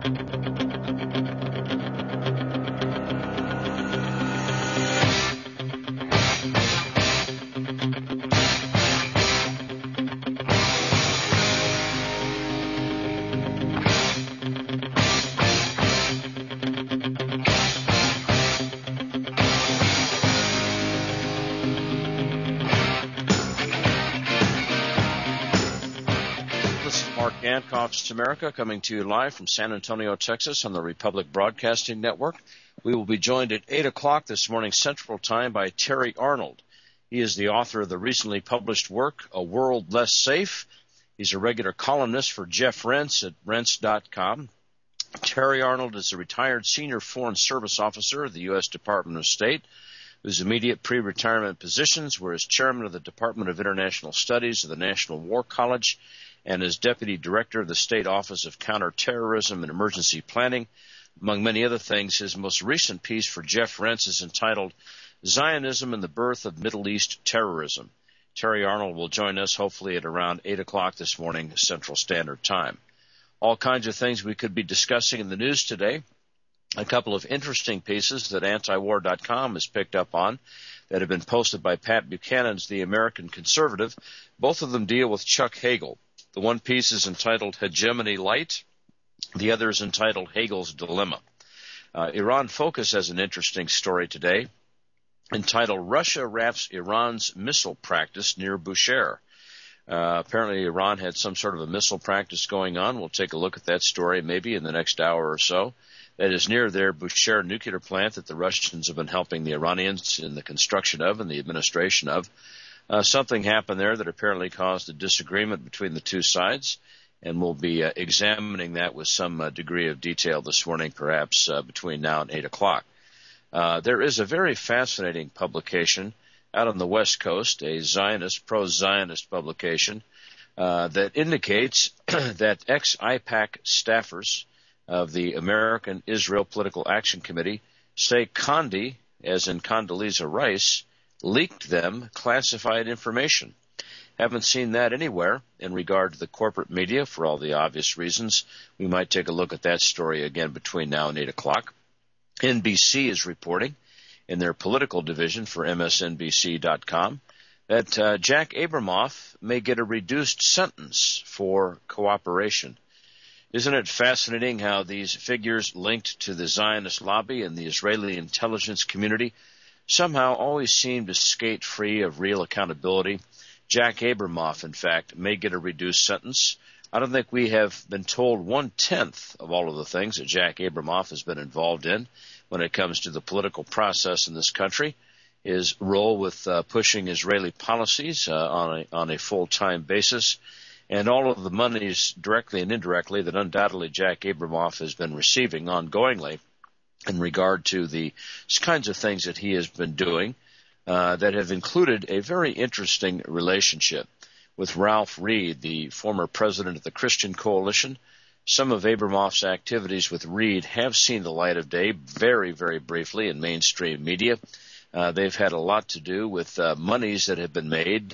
Dankoff's America, coming to you live from San Antonio, Texas, on the Republic Broadcasting Network. We will be joined at 8 o'clock this morning Central Time by Terry Arnold. He is the author of the recently published work, A World Less Safe. He's a regular columnist for Jeff Rense at Rense.com. Terry Arnold is a retired senior Foreign Service officer of the U.S. Department of State, whose immediate pre-retirement positions were as chairman of the Department of International Studies of the National War College and as Deputy Director of the State Office of Counterterrorism and Emergency Planning. Among many other things, his most recent piece for Jeff Rense is entitled Zionism and the Birth of Middle East Terrorism. Terry Arnold will join us hopefully at around 8 o'clock this morning Central Standard Time. All kinds of things we could be discussing in the news today. A couple of interesting pieces that antiwar.com has picked up on that have been posted by Pat Buchanan's The American Conservative. Both of them deal with Chuck Hagel. The one piece is entitled Hegemony Light. The other is entitled Hegel's Dilemma. Iran Focus has an interesting story today entitled Russia Wraps Iran's Missile Practice Near Bushehr. Apparently Iran had some sort of a missile practice going on. We'll take a look at that story maybe in the next hour or so. That is near their Bushehr nuclear plant that the Russians have been helping the Iranians in the construction of and the administration of. Something happened there that apparently caused a disagreement between the two sides, and we'll be examining that with some degree of detail this morning, perhaps between now and 8 o'clock. There is a very fascinating publication out on the West Coast, a Zionist, pro-Zionist publication, that indicates that ex-IPAC staffers of the American Israel Political Action Committee say Condi, as in Condoleezza Rice, leaked them classified information. Haven't seen that anywhere in regard to the corporate media for all the obvious reasons. We might take a look at that story again between now and 8 o'clock. NBC is reporting in their political division for MSNBC.com that Jack Abramoff may get a reduced sentence for cooperation. Isn't it fascinating how these figures linked to the Zionist lobby and the Israeli intelligence community somehow always seem to skate free of real accountability? Jack Abramoff, in fact, may get a reduced sentence. I don't think we have been told 1/10 of all of the things that Jack Abramoff has been involved in when it comes to the political process in this country. His role with pushing Israeli policies on a full-time basis, and all of the monies directly and indirectly that undoubtedly Jack Abramoff has been receiving ongoingly in regard to the kinds of things that he has been doing that have included a very interesting relationship with Ralph Reed, the former president of the Christian Coalition. Some of Abramoff's activities with Reed have seen the light of day very, very briefly in mainstream media. They've had a lot to do with monies that have been made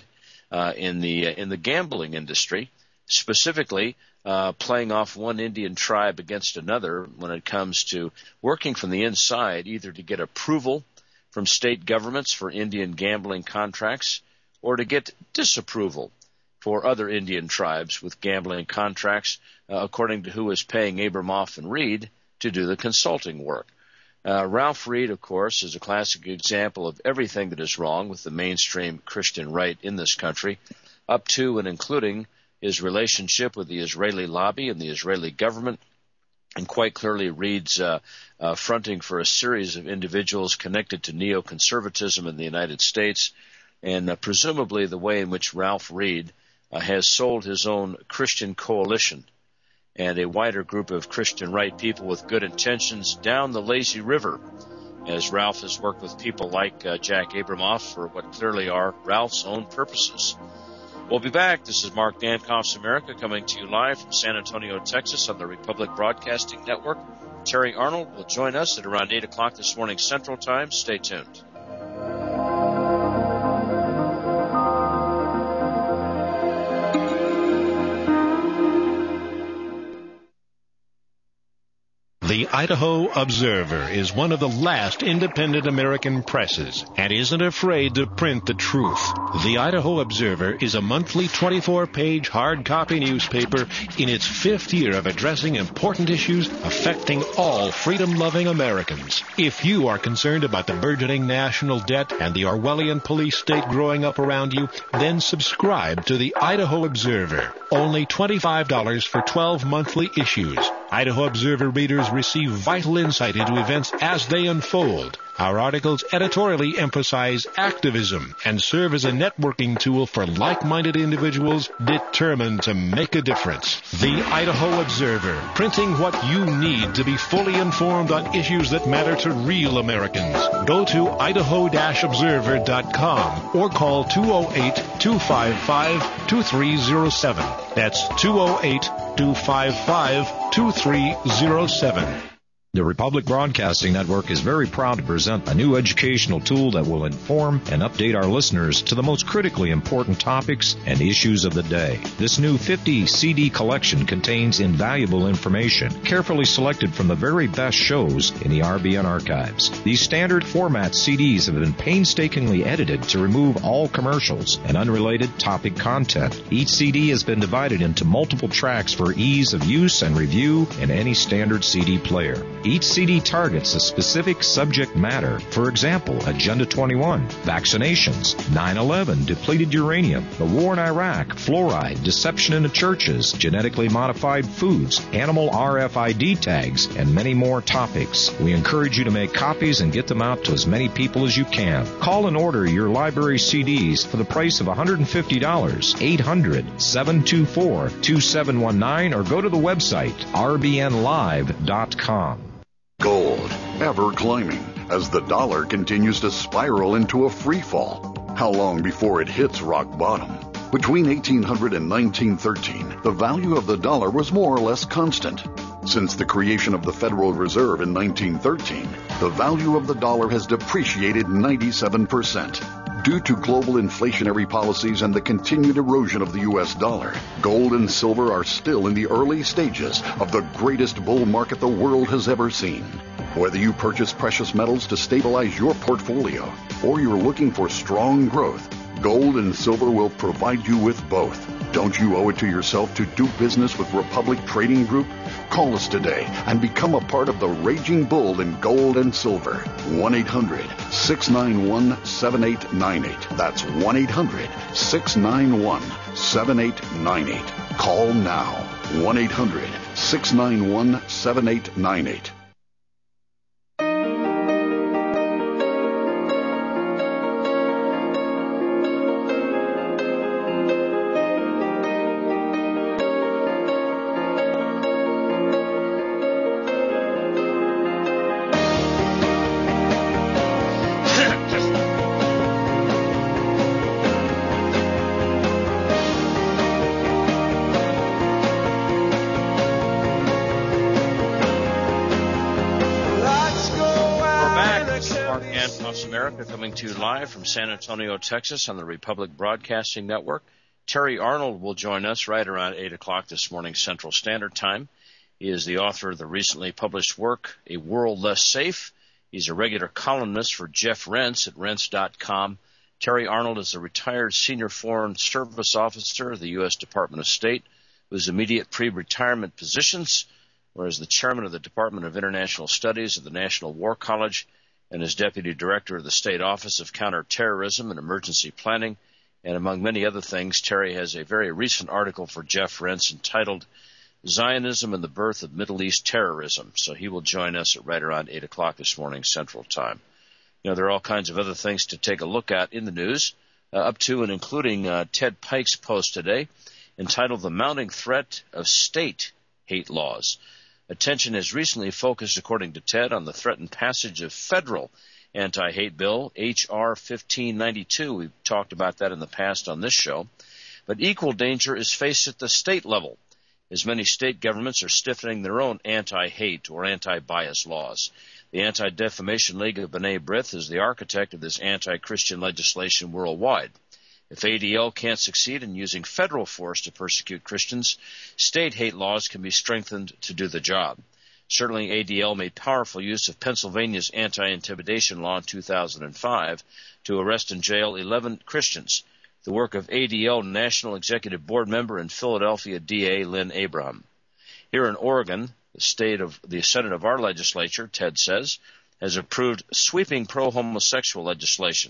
in the gambling industry, specifically playing off one Indian tribe against another when it comes to working from the inside, either to get approval from state governments for Indian gambling contracts or to get disapproval for other Indian tribes with gambling contracts, according to who is paying Abramoff and Reed to do the consulting work. Ralph Reed, of course, is a classic example of everything that is wrong with the mainstream Christian right in this country, up to and including his relationship with the Israeli lobby and the Israeli government, and quite clearly Reed's fronting for a series of individuals connected to neoconservatism in the United States, and presumably the way in which Ralph Reed has sold his own Christian Coalition and a wider group of Christian right people with good intentions down the lazy river, as Ralph has worked with people like Jack Abramoff for what clearly are Ralph's own purposes. We'll be back. This is Mark Dankoff's America, coming to you live from San Antonio, Texas on the Republic Broadcasting Network. Terry Arnold will join us at around 8 o'clock this morning Central Time. Stay tuned. The Idaho Observer is one of the last independent American presses and isn't afraid to print the truth. The Idaho Observer is a monthly 24-page hard copy newspaper in its 5th year of addressing important issues affecting all freedom-loving Americans. If you are concerned about the burgeoning national debt and the Orwellian police state growing up around you, then subscribe to the Idaho Observer. Only $25 for 12 monthly issues. Idaho Observer readers receive vital insight into events as they unfold. Our articles editorially emphasize activism and serve as a networking tool for like-minded individuals determined to make a difference. The Idaho Observer, printing what you need to be fully informed on issues that matter to real Americans. Go to idaho-observer.com or call 208-255-2307. That's 208-255-2307. The Republic Broadcasting Network is very proud to present a new educational tool that will inform and update our listeners to the most critically important topics and issues of the day. This new 50 CD collection contains invaluable information, carefully selected from the very best shows in the RBN archives. These standard format CDs have been painstakingly edited to remove all commercials and unrelated topic content. Each CD has been divided into multiple tracks for ease of use and review in any standard CD player. Each CD targets a specific subject matter. For example, Agenda 21, vaccinations, 9/11, depleted uranium, the war in Iraq, fluoride, deception in the churches, genetically modified foods, animal RFID tags, and many more topics. We encourage you to make copies and get them out to as many people as you can. Call and order your library CDs for the price of $150, 800-724-2719, or go to the website rbnlive.com. Gold, ever climbing, as the dollar continues to spiral into a free fall. How long before it hits rock bottom? Between 1800 and 1913, the value of the dollar was more or less constant. Since the creation of the Federal Reserve in 1913, the value of the dollar has depreciated 97%. Due to global inflationary policies and the continued erosion of the U.S. dollar, gold and silver are still in the early stages of the greatest bull market the world has ever seen. Whether you purchase precious metals to stabilize your portfolio or you're looking for strong growth, gold and silver will provide you with both. Don't you owe it to yourself to do business with Republic Trading Group? Call us today and become a part of the raging bull in gold and silver. 1-800-691-7898. That's 1-800-691-7898. Call now. 1-800-691-7898. Coming to you live from San Antonio, Texas on the Republic Broadcasting Network. Terry Arnold will join us right around 8 o'clock this morning Central Standard Time. He is the author of the recently published work, A World Less Safe. He's a regular columnist for Jeff Rense at Rense.com. Terry Arnold is a retired senior foreign service officer of the U.S. Department of State, whose immediate pre-retirement positions were as the chairman of the Department of International Studies at the National War College and as deputy director of the State Office of Counterterrorism and Emergency Planning. And among many other things, Terry has a very recent article for Jeff Rense entitled Zionism and the Birth of Middle East Terrorism. So he will join us at right around 8 o'clock this morning Central Time. You know, there are all kinds of other things to take a look at in the news, up to and including Ted Pike's post today entitled The Mounting Threat of State Hate Laws. Attention has recently focused, according to Ted, on the threatened passage of federal anti-hate bill, H.R. 1592. We've talked about that in the past on this show. But equal danger is faced at the state level, as many state governments are stiffening their own anti-hate or anti-bias laws. The Anti-Defamation League of B'nai B'rith is the architect of this anti-Christian legislation worldwide. If ADL can't succeed in using federal force to persecute Christians, state hate laws can be strengthened to do the job. Certainly, ADL made powerful use of Pennsylvania's anti-intimidation law in 2005 to arrest and jail 11 Christians, the work of ADL National Executive Board member and Philadelphia DA Lynn Abraham. Here in Oregon, the Senate of our legislature, Ted says, has approved sweeping pro-homosexual legislation,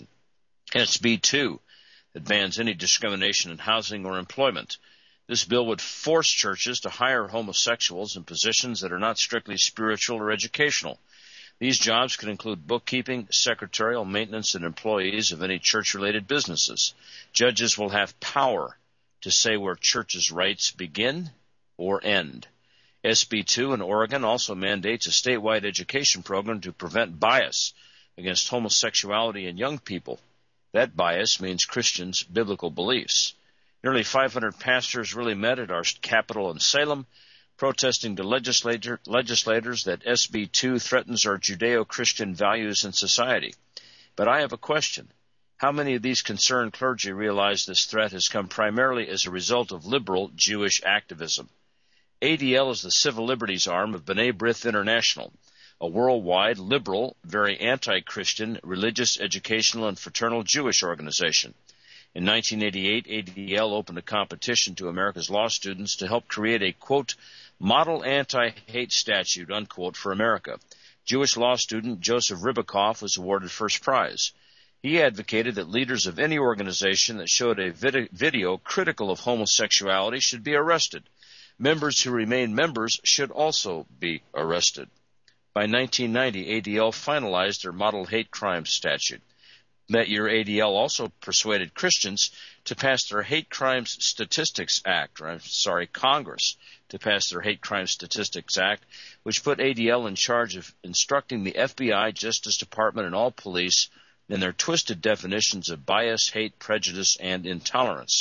SB 2, that bans any discrimination in housing or employment. This bill would force churches to hire homosexuals in positions that are not strictly spiritual or educational. These jobs could include bookkeeping, secretarial, maintenance, and employees of any church-related businesses. Judges will have power to say where churches' rights begin or end. SB 2 in Oregon also mandates a statewide education program to prevent bias against homosexuality in young people. That bias means Christians' biblical beliefs. Nearly 500 pastors really met at our capital in Salem, protesting to legislators that SB 2 threatens our Judeo-Christian values in society. But I have a question. How many of these concerned clergy realize this threat has come primarily as a result of liberal Jewish activism? ADL is the civil liberties arm of B'nai B'rith International, a worldwide, liberal, very anti-Christian, religious, educational, and fraternal Jewish organization. In 1988, ADL opened a competition to America's law students to help create a, quote, model anti-hate statute, unquote, for America. Jewish law student Joseph Ribicoff was awarded first prize. He advocated that leaders of any organization that showed a video critical of homosexuality should be arrested. Members who remain members should also be arrested. By 1990, ADL finalized their model hate crime statute. That year, ADL also persuaded Christians to pass their Hate Crimes Statistics Act, Congress to pass their Hate Crimes Statistics Act, which put ADL in charge of instructing the FBI, Justice Department, and all police in their twisted definitions of bias, hate, prejudice, and intolerance.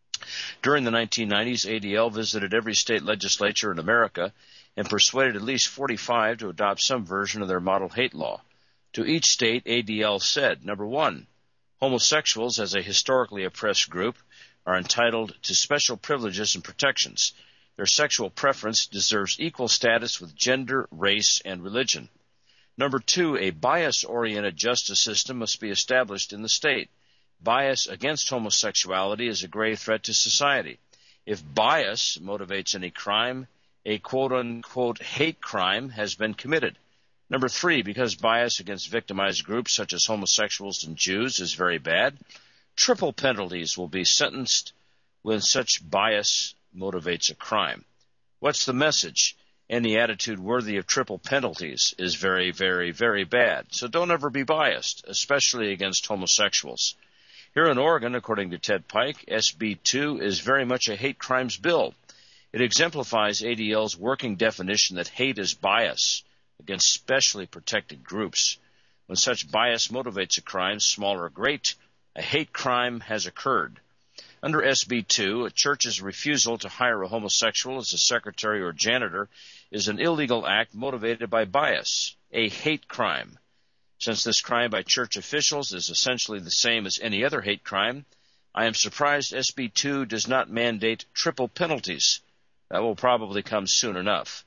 During the 1990s, ADL visited every state legislature in America and persuaded at least 45 to adopt some version of their model hate law. To each state, ADL said, number one, homosexuals as a historically oppressed group are entitled to special privileges and protections. Their sexual preference deserves equal status with gender, race, and religion. Number two, a bias-oriented justice system must be established in the state. Bias against homosexuality is a grave threat to society. If bias motivates any crime, a quote-unquote hate crime has been committed. Number three, because bias against victimized groups such as homosexuals and Jews is very bad, triple penalties will be sentenced when such bias motivates a crime. What's the message? Any attitude worthy of triple penalties is very, very, very bad. So don't ever be biased, especially against homosexuals. Here in Oregon, according to Ted Pike, SB 2 is very much a hate crimes bill. It exemplifies ADL's working definition that hate is bias against specially protected groups. When such bias motivates a crime, small or great, a hate crime has occurred. Under SB 2, a church's refusal to hire a homosexual as a secretary or janitor is an illegal act motivated by bias, a hate crime. Since this crime by church officials is essentially the same as any other hate crime, I am surprised SB 2 does not mandate triple penalties. That will probably come soon enough.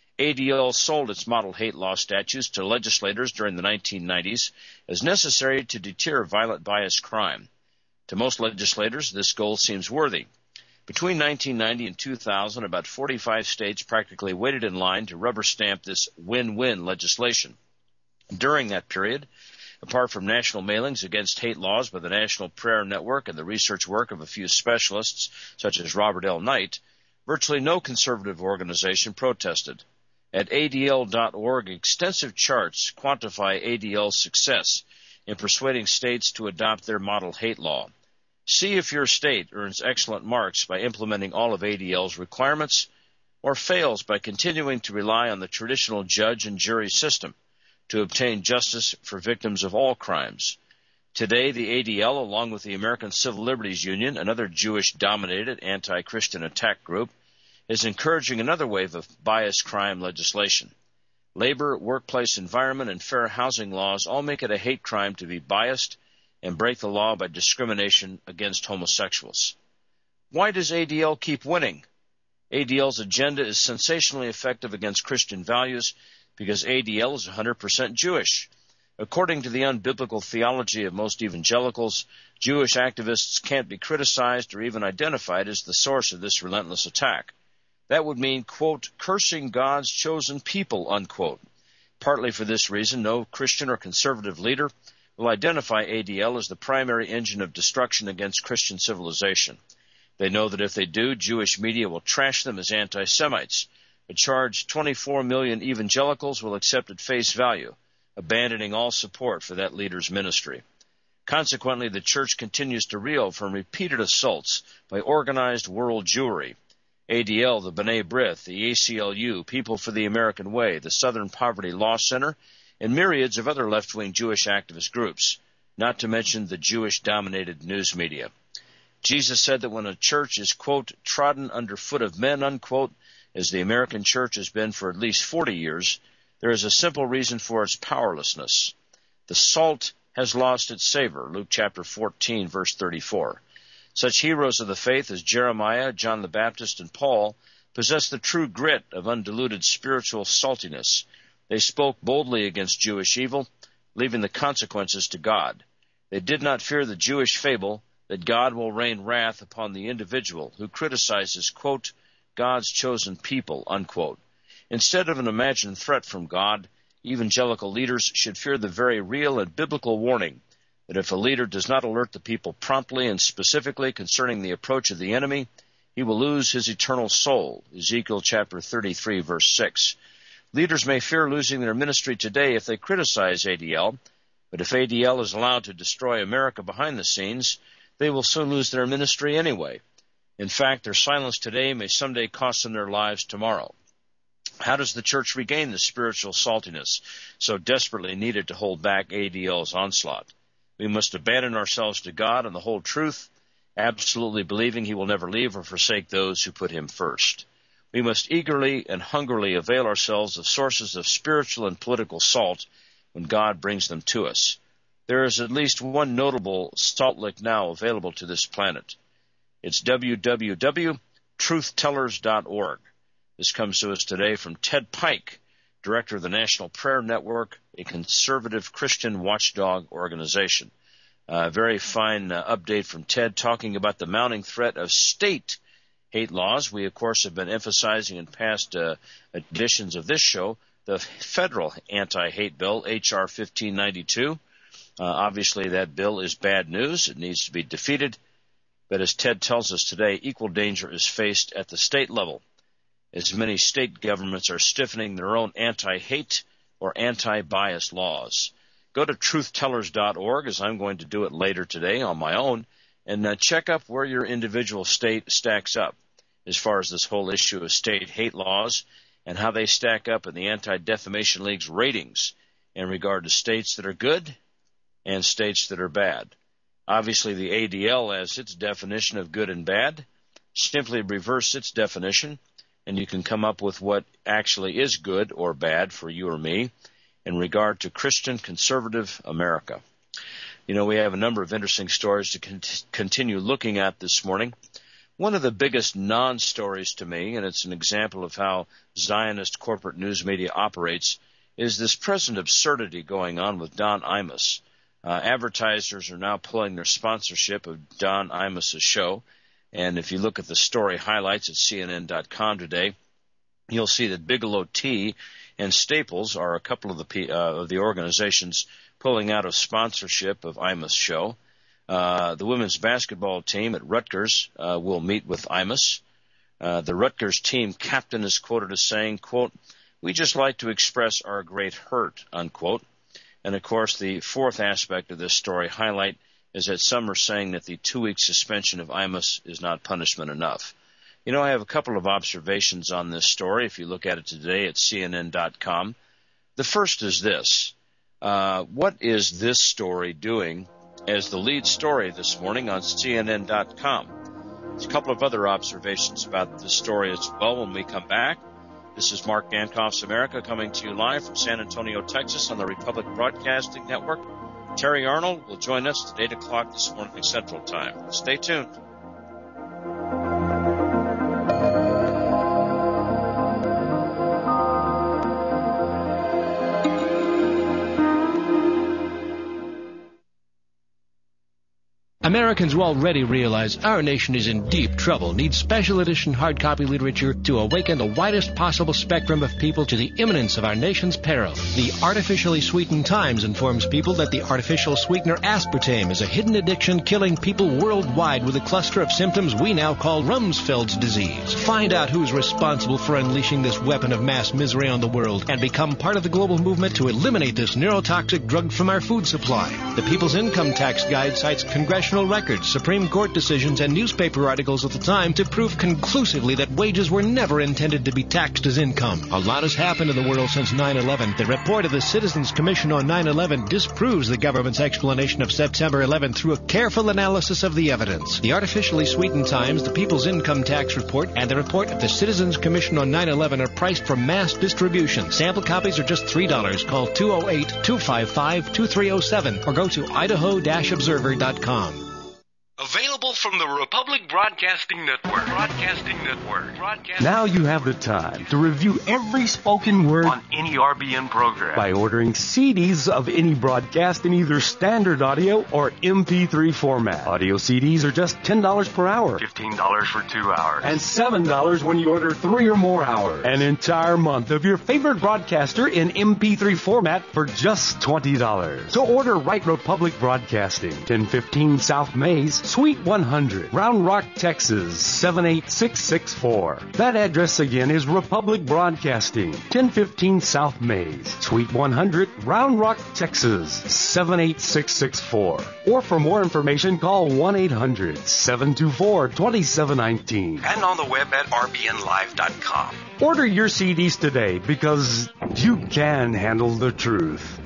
ADL sold its model hate law statutes to legislators during the 1990s as necessary to deter violent bias crime. To most legislators, this goal seems worthy. Between 1990 and 2000, about 45 states practically waited in line to rubber stamp this win-win legislation. During that period, apart from national mailings against hate laws by the National Prayer Network and the research work of a few specialists, such as Robert L. Knight, virtually no conservative organization protested. At ADL.org, extensive charts quantify ADL's success in persuading states to adopt their model hate law. See if your state earns excellent marks by implementing all of ADL's requirements or fails by continuing to rely on the traditional judge and jury system to obtain justice for victims of all crimes. Today, the ADL, along with the American Civil Liberties Union, another Jewish-dominated anti-Christian attack group, is encouraging another wave of bias crime legislation. Labor, workplace environment, and fair housing laws all make it a hate crime to be biased and break the law by discrimination against homosexuals. Why does ADL keep winning? ADL's agenda is sensationally effective against Christian values because ADL is 100% Jewish. According to the unbiblical theology of most evangelicals, Jewish activists can't be criticized or even identified as the source of this relentless attack. That would mean, quote, cursing God's chosen people, unquote. Partly for this reason, no Christian or conservative leader will identify ADL as the primary engine of destruction against Christian civilization. They know that if they do, Jewish media will trash them as anti-Semites. A charge 24 million evangelicals will accept at face value, abandoning all support for that leader's ministry. Consequently, the church continues to reel from repeated assaults by organized world Jewry. ADL, the B'nai B'rith, the ACLU, People for the American Way, the Southern Poverty Law Center, and myriads of other left-wing Jewish activist groups, not to mention the Jewish-dominated news media. Jesus said that when a church is, quote, trodden underfoot of men, unquote, as the American church has been for at least 40 years, there is a simple reason for its powerlessness. The salt has lost its savor, Luke chapter 14, verse 34. Such heroes of the faith as Jeremiah, John the Baptist, and Paul possessed the true grit of undiluted spiritual saltiness. They spoke boldly against Jewish evil, leaving the consequences to God. They did not fear the Jewish fable that God will rain wrath upon the individual who criticizes, quote, God's chosen people, unquote. Instead of an imagined threat from God, evangelical leaders should fear the very real and biblical warning that if a leader does not alert the people promptly and specifically concerning the approach of the enemy, he will lose his eternal soul, Ezekiel chapter 33, verse 6. Leaders may fear losing their ministry today if they criticize ADL, but if ADL is allowed to destroy America behind the scenes, they will soon lose their ministry anyway. In fact, their silence today may someday cost them their lives tomorrow. How does the church regain the spiritual saltiness so desperately needed to hold back ADL's onslaught? We must abandon ourselves to God and the whole truth, absolutely believing he will never leave or forsake those who put him first. We must eagerly and hungrily avail ourselves of sources of spiritual and political salt when God brings them to us. There is at least one notable salt lick now available to this planet. It's www.truthtellers.org. This comes to us today from Ted Pike, director of the National Prayer Network, a conservative Christian watchdog organization. Very fine update from Ted talking about the mounting threat of state hate laws. We, of course, have been emphasizing in past editions of this show the federal anti-hate bill, H.R. 1592. Obviously, that bill is bad news. It needs to be defeated. But as Ted tells us today, equal danger is faced at the state level, as many state governments are stiffening their own anti-hate or anti-bias laws. Go to truthtellers.org, as I'm going to do it later today on my own, and check up where your individual state stacks up as far as this whole issue of state hate laws and how they stack up in the Anti-Defamation League's ratings in regard to states that are good and states that are bad. Obviously, the ADL, as its definition of good and bad, simply reverse its definition, and you can come up with what actually is good or bad for you or me in regard to Christian conservative America. You know, we have a number of interesting stories to continue looking at this morning. One of the biggest non-stories to me, and it's an example of how Zionist corporate news media operates, is this present absurdity going on with Don Imus. Advertisers are now pulling their sponsorship of Don Imus's show. And if you look at the story highlights at CNN.com today, you'll see that Bigelow Tea and Staples are a couple of the organizations pulling out of sponsorship of Imus' show. The women's basketball team at Rutgers will meet with Imus. The Rutgers team captain is quoted as saying, quote, "We just like to express our great hurt," unquote. And, of course, the fourth aspect of this story highlight is that some are saying that the 2-week suspension of Imus is not punishment enough. You know, I have a couple of observations on this story. If you look at it today at CNN.com, the first is this. What is this story doing as the lead story this morning on CNN.com? There's a couple of other observations about this story as well when we come back. This is Mark Dankoff's America coming to you live from San Antonio, Texas on the Republic Broadcasting Network. Terry Arnold will join us at 8 o'clock this morning Central Time. Stay tuned. Americans who already realize our nation is in deep trouble need special edition hard copy literature to awaken the widest possible spectrum of people to the imminence of our nation's peril. The Artificially Sweetened Times informs people that the artificial sweetener aspartame is a hidden addiction killing people worldwide with a cluster of symptoms we now call Rumsfeld's disease. Find out who's responsible for unleashing this weapon of mass misery on the world and become part of the global movement to eliminate this neurotoxic drug from our food supply. The People's Income Tax Guide cites congressional records, Supreme Court decisions, and newspaper articles at the time to prove conclusively that wages were never intended to be taxed as income. A lot has happened in the world since 9/11. The report of the Citizens Commission on 9/11 disproves the government's explanation of September 11 through a careful analysis of the evidence. The Artificially Sweetened Times, the People's Income Tax Report, and the report of the Citizens Commission on 9/11 are priced for mass distribution. Sample copies are just $3. Call 208-255-2307 or go to idaho-observer.com. Available from the Republic Broadcasting Network. Now you have the time to review every spoken word On any RBN program. by ordering CDs of any broadcast in either standard audio or MP3 format. Audio CDs are just $10 per hour. $15 for 2 hours. And $7 when you order 3 or more hours. An entire month of your favorite broadcaster in MP3 format for just $20. So order Right Republic Broadcasting, 1015 South Mays, Suite 100, Round Rock, Texas, 78664. That address again is Republic Broadcasting, 1015 South Mays, Suite 100, Round Rock, Texas, 78664. Or for more information, call 1-800-724-2719. And on the web at rbnlive.com. Order your CDs today because you can handle the truth.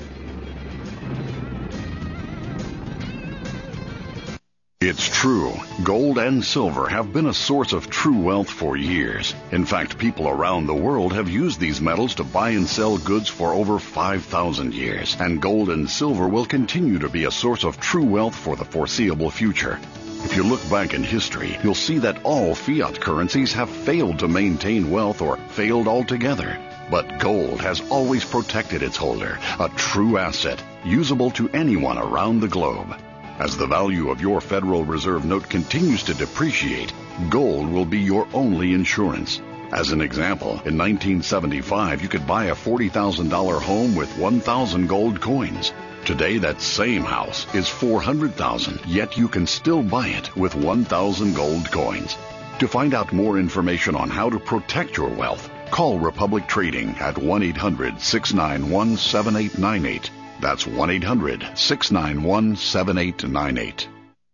It's true. Gold and silver have been a source of true wealth for years. In fact, people around the world have used these metals to buy and sell goods for over 5,000 years. And gold and silver will continue to be a source of true wealth for the foreseeable future. If you look back in history, you'll see that all fiat currencies have failed to maintain wealth or failed altogether. But gold has always protected its holder, a true asset, usable to anyone around the globe. As the value of your Federal Reserve note continues to depreciate, gold will be your only insurance. As an example, in 1975, you could buy a $40,000 home with 1,000 gold coins. Today, that same house is $400,000, yet you can still buy it with 1,000 gold coins. To find out more information on how to protect your wealth, call Republic Trading at 1-800-691-7898. That's 1-800-691-7898.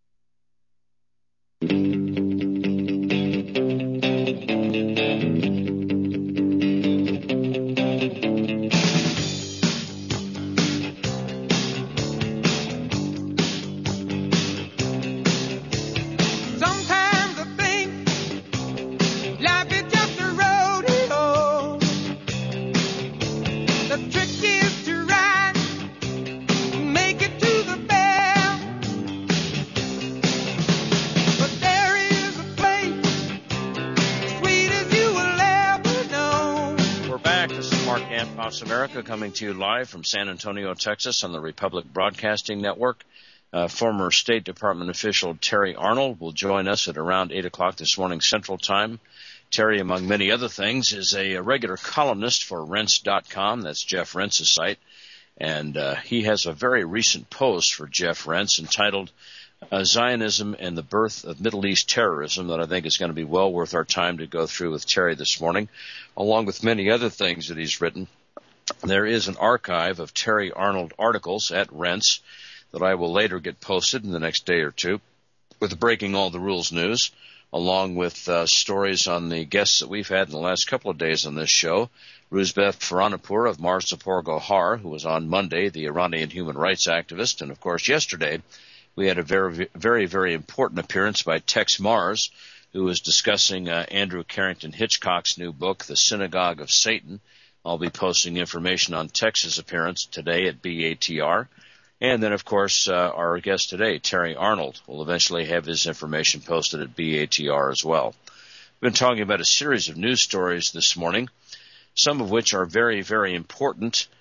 America, coming to you live from San Antonio, Texas on the Republic Broadcasting Network. Former State Department official Terry Arnold will join us at around 8 o'clock this morning Central Time. Terry, among many other things, is a regular columnist for Rense.com. That's Jeff Rense's site. And he has a very recent post for Jeff Rense entitled Zionism and the Birth of Middle East Terrorism that I think is going to be well worth our time to go through with Terry this morning, along with many other things that he's written. There is an archive of Terry Arnold articles at Rense that I will later get posted in the next day or two with Breaking All the Rules news, along with stories on the guests that we've had in the last couple of days on this show. Ruzbeh Faranapur of Marzapur Gohar, who was on Monday, the Iranian human rights activist. And, of course, yesterday we had a very, very, very important appearance by Tex Mars, who was discussing Andrew Carrington Hitchcock's new book, The Synagogue of Satan. I'll be posting information on Tex's appearance today at BATR. And then, of course, our guest today, Terry Arnold, will eventually have his information posted at BATR as well. We've been talking about a series of news stories this morning, some of which are very, very important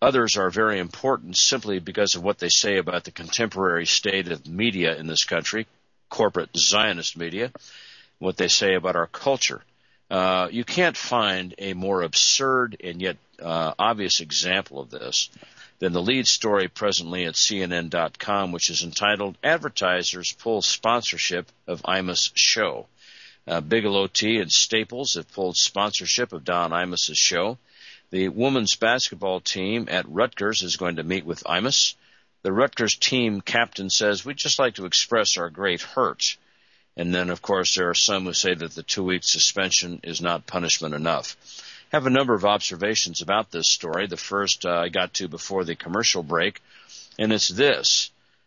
Others are very important simply because of what they say about the contemporary state of media in this country, corporate Zionist media, what they say about our culture. You can't find a more absurd and yet obvious example of this than the lead story presently at CNN.com, which is entitled "Advertisers Pull Sponsorship of Imus Show." Bigelow Tea and Staples have pulled sponsorship of Don Imus's show. The women's basketball team at Rutgers is going to meet with Imus. The Rutgers team captain says, "We'd just like to express our great hurt." And then, of course, there are some who say that the 2-week suspension is not punishment enough. I have a number of observations about this story. The first I got to before the commercial break, and it's this.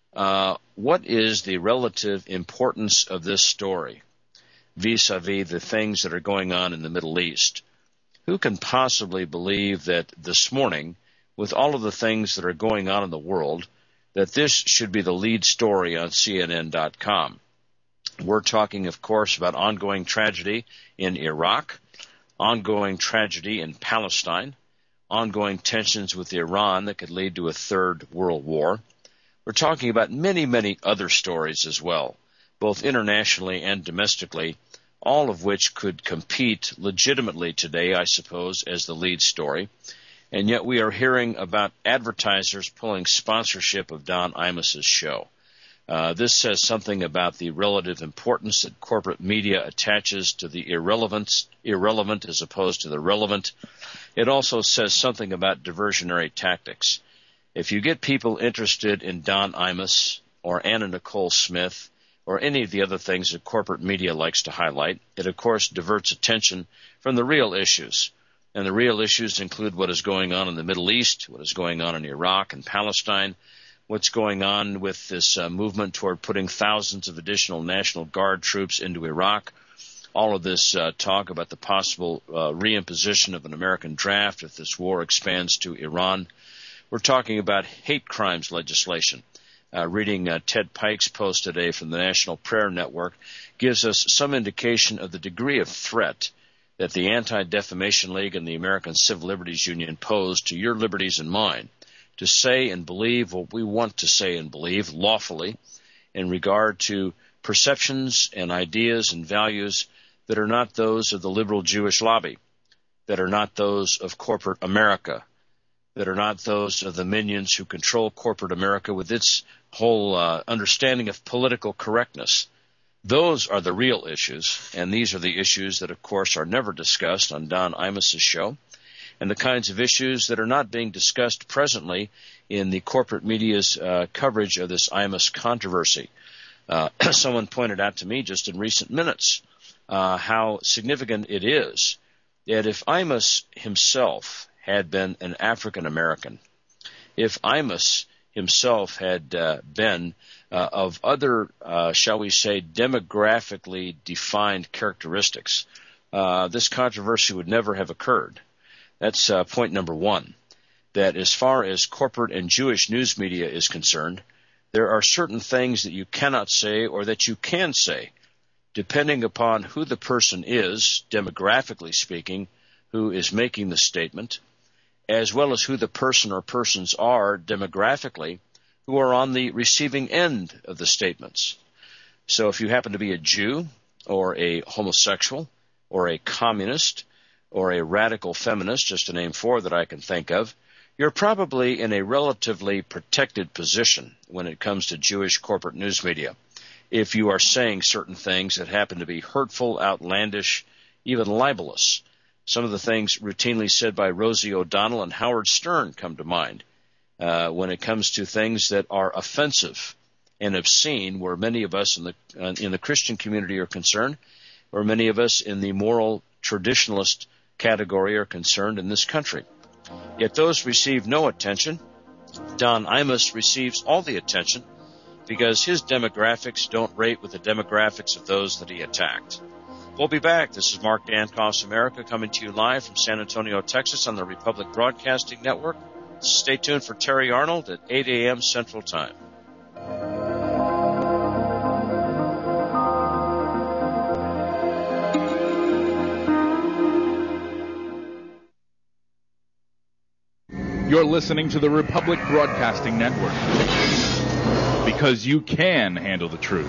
What is the relative importance of this story vis-a-vis the things that are going on in the Middle East? Who can possibly believe that this morning, with all of the things that are going on in the world, that this should be the lead story on CNN.com? We're talking, of course, about ongoing tragedy in Iraq, ongoing tragedy in Palestine, ongoing tensions with Iran that could lead to a third world war. We're talking about many, many other stories as well, both internationally and domestically, all of which could compete legitimately today, I suppose, as the lead story. And yet we are hearing about advertisers pulling sponsorship of Don Imus's show. This says something about the relative importance that corporate media attaches to the irrelevant as opposed to the relevant. It also says something about diversionary tactics. If you get people interested in Don Imus or Anna Nicole Smith or any of the other things that corporate media likes to highlight, it, of course, diverts attention from the real issues. And the real issues include what is going on in the Middle East, what is going on in Iraq and Palestine, what's going on with this movement toward putting thousands of additional National Guard troops into Iraq, all of this talk about the possible reimposition of an American draft if this war expands to Iran. We're talking about hate crimes legislation. Reading Ted Pike's post today from the National Prayer Network gives us some indication of the degree of threat that the Anti-Defamation League and the American Civil Liberties Union pose to your liberties and mine to say and believe what we want to say and believe lawfully in regard to perceptions and ideas and values that are not those of the liberal Jewish lobby, that are not those of corporate America, that are not those of the minions who control corporate America with its whole understanding of political correctness. Those are the real issues, and these are the issues that, of course, are never discussed on Don Imus's show, and the kinds of issues that are not being discussed presently in the corporate media's coverage of this Imus controversy. Someone pointed out to me just in recent minutes how significant it is that if Imus himself had been an African American, if Imus himself had been of other, shall we say, demographically defined characteristics, this controversy would never have occurred. That's point number one, that as far as corporate and Jewish news media is concerned, there are certain things that you cannot say or that you can say, depending upon who the person is, demographically speaking, who is making the statement, as well as who the person or persons are demographically who are on the receiving end of the statements. So if you happen to be a Jew or a homosexual or a communist or a radical feminist, just to name four that I can think of, you're probably in a relatively protected position when it comes to Jewish corporate news media. If you are saying certain things that happen to be hurtful, outlandish, even libelous. Some of the things routinely said by Rosie O'Donnell and Howard Stern come to mind when it comes to things that are offensive and obscene, where many of us in the Christian community are concerned, or many of us in the moral traditionalist category are concerned in this country. Yet those receive no attention. Don Imus receives all the attention because his demographics don't rate with the demographics of those that he attacked. We'll be back. This is Mark Dankoff's America, coming to you live from San Antonio, Texas on the Republic Broadcasting Network. Stay tuned for Terry Arnold at 8 a.m. Central Time. You're listening to the Republic Broadcasting Network, because you can handle the truth.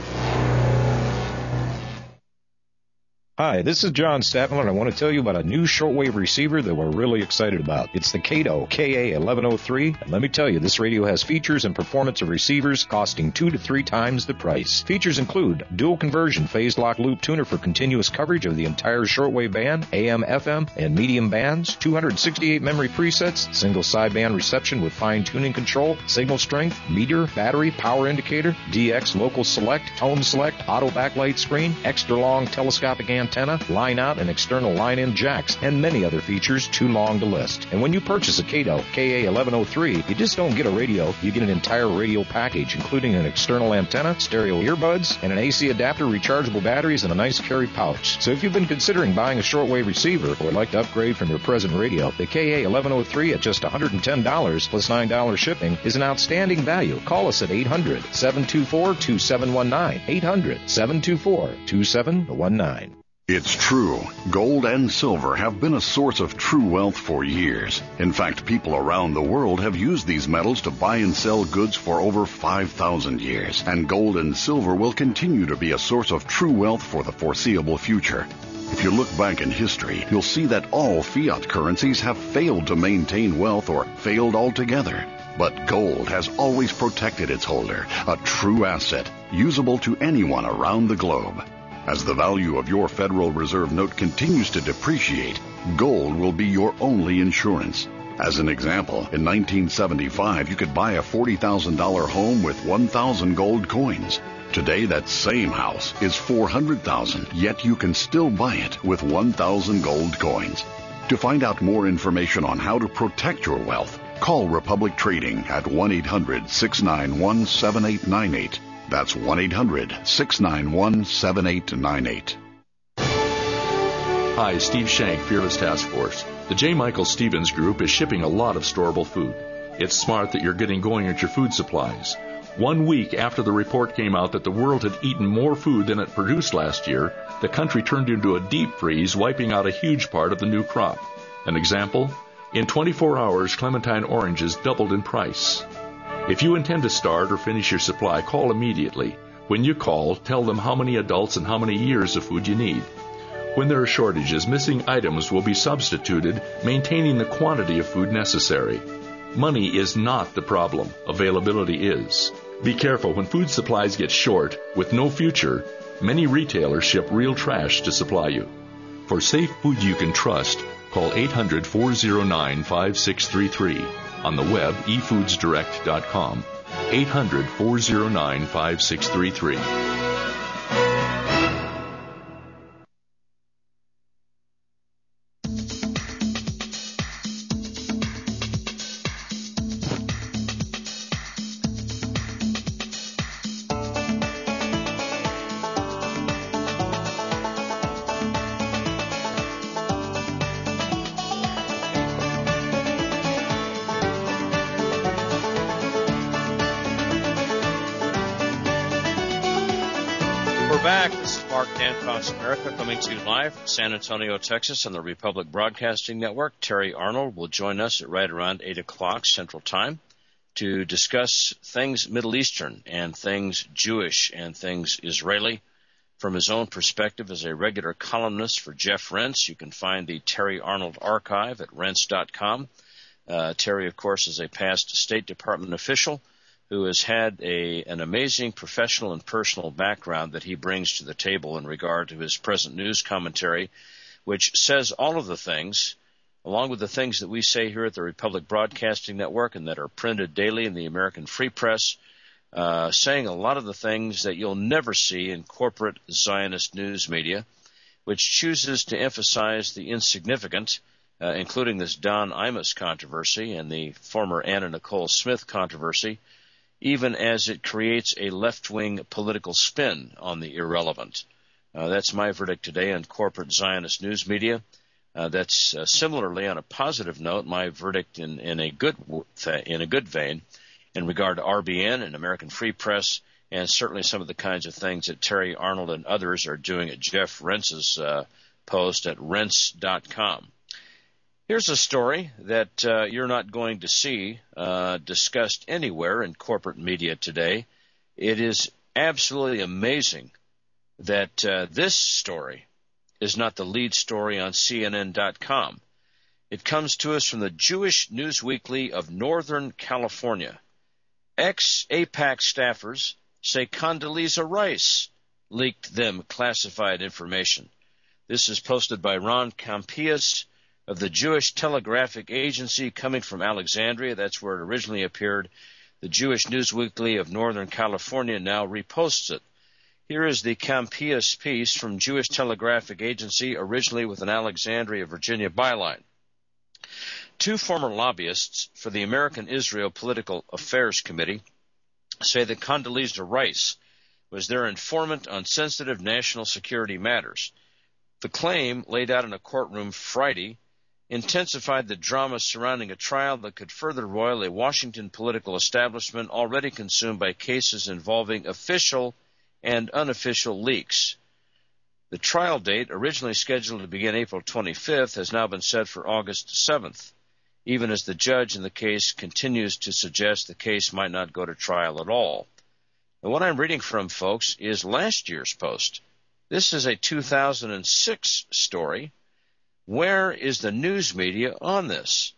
Hi, this is John Statler, and I want to tell you about a new shortwave receiver that we're really excited about. It's the Kato KA1103, and let me tell you, this radio has features and performance of receivers costing 2 to 3 times the price. Features include dual conversion phase lock loop tuner for continuous coverage of the entire shortwave band, AM, FM, and medium bands, 268 memory presets, single sideband reception with fine tuning control, signal strength, meter, battery, power indicator, DX local select, tone select, auto backlight screen, extra long telescopic antenna, line out and external line in jacks, and many other features too long to list. And when you purchase a Kato KA1103, you just don't get a radio, you get an entire radio package, including an external antenna, stereo earbuds, and an AC adapter, rechargeable batteries, and a nice carry pouch. So if you've been considering buying a shortwave receiver or would like to upgrade from your present radio, the KA1103 at just $110 plus $9 shipping is an outstanding value. Call us at 800-724-2719. 800-724-2719. It's true. Gold and silver have been a source of true wealth for years. In fact, people around the world have used these metals to buy and sell goods for over 5,000 years. And gold and silver will continue to be a source of true wealth for the foreseeable future. If you look back in history, you'll see that all fiat currencies have failed to maintain wealth or failed altogether. But gold has always protected its holder, a true asset, usable to anyone around the globe. As the value of your Federal Reserve note continues to depreciate, gold will be your only insurance. As an example, in 1975, you could buy a $40,000 home with 1,000 gold coins. Today, that same house is $400,000, yet you can still buy it with 1,000 gold coins. To find out more information on how to protect your wealth, call Republic Trading at 1-800-691-7898. That's 1-800-691-7898. Hi, Steve Shank, Fearless Task Force. The J. Michael Stevens Group is shipping a lot of storable food. It's smart that you're getting going at your food supplies. 1 week after the report came out that the world had eaten more food than it produced last year, the country turned into a deep freeze, wiping out a huge part of the new crop. An example? In 24 hours, clementine oranges doubled in price. If you intend to start or finish your supply, call immediately. When you call, tell them how many adults and how many years of food you need. When there are shortages, missing items will be substituted, maintaining the quantity of food necessary. Money is not the problem. Availability is. Be careful when food supplies get short, with no future. Many retailers ship real trash to supply you. For safe food you can trust, call 800-409-5633. On the web, efoodsdirect.com. 800-409-5633. Coming to you live from San Antonio, Texas on the Republic Broadcasting Network. Terry Arnold will join us at right around 8 o'clock Central Time to discuss things Middle Eastern and things Jewish and things Israeli from his own perspective as a regular columnist for Jeff Rense. You can find the Terry Arnold archive at rense.com. Terry, of course, is a past State Department official who has had an amazing professional and personal background that he brings to the table in regard to his present news commentary, which says all of the things, along with the things that we say here at the Republic Broadcasting Network and that are printed daily in the American Free Press, saying a lot of the things that you'll never see in corporate Zionist news media, which chooses to emphasize the insignificant, including this Don Imus controversy and the former Anna Nicole Smith controversy, even as it creates a left-wing political spin on the irrelevant. That's my verdict today on corporate Zionist news media. That's similarly, on a positive note, my verdict in a good vein in regard to RBN and American Free Press, and certainly some of the kinds of things that Terry Arnold and others are doing at Jeff Rense's post at rense.com. Here's a story that you're not going to see discussed anywhere in corporate media today. It is absolutely amazing that this story is not the lead story on CNN.com. It comes to us from the Jewish News Weekly of Northern California. Ex-AIPAC staffers say Condoleezza Rice leaked them classified information. This is posted by Ron Campias of the Jewish Telegraphic Agency, coming from Alexandria. That's where it originally appeared. The Jewish News Weekly of Northern California now reposts it. Here is the Campias piece from Jewish Telegraphic Agency, originally with an Alexandria, Virginia byline. Two former lobbyists for the American Israel Political Affairs Committee say that Condoleezza Rice was their informant on sensitive national security matters. The claim, laid out in a courtroom Friday, intensified the drama surrounding a trial that could further roil a Washington political establishment already consumed by cases involving official and unofficial leaks. The trial date, originally scheduled to begin April 25th, has now been set for August 7th, even as the judge in the case continues to suggest the case might not go to trial at all. And what I'm reading from, folks, is last year's post. This is a 2006 story. Where is the news media on this?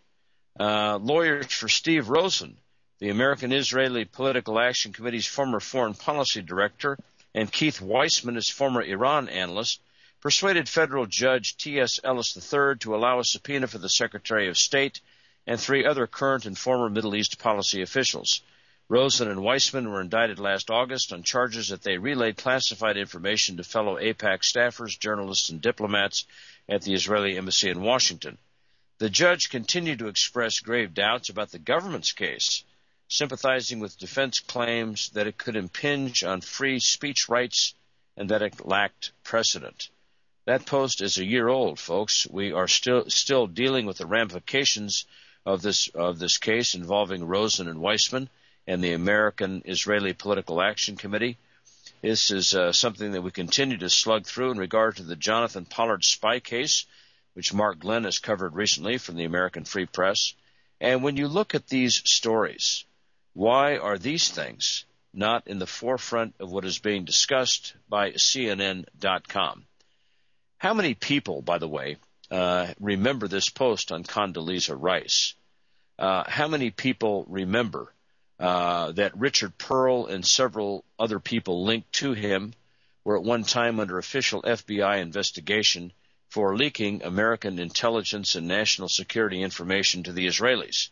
Lawyers for Steve Rosen, the American Israeli Political Action Committee's former foreign policy director, and Keith Weissman, his former Iran analyst, persuaded federal judge T.S. Ellis III to allow a subpoena for the Secretary of State and 3 other current and former Middle East policy officials. Rosen and Weissman were indicted last August on charges that they relayed classified information to fellow AIPAC staffers, journalists, and diplomats at the Israeli embassy in Washington. The judge continued to express grave doubts about the government's case, sympathizing with defense claims that it could impinge on free speech rights and that it lacked precedent. That post is a year old, folks. We are still dealing with the ramifications of this case involving Rosen and Weissman and the American Israeli Political Action Committee. This is something that we continue to slug through in regard to the Jonathan Pollard spy case, which Mark Glenn has covered recently from the American Free Press. And when you look at these stories, why are these things not in the forefront of what is being discussed by CNN.com? How many people, by the way, remember this post on Condoleezza Rice? How many people remember that Richard Pearl and several other people linked to him were at one time under official FBI investigation for leaking American intelligence and national security information to the Israelis?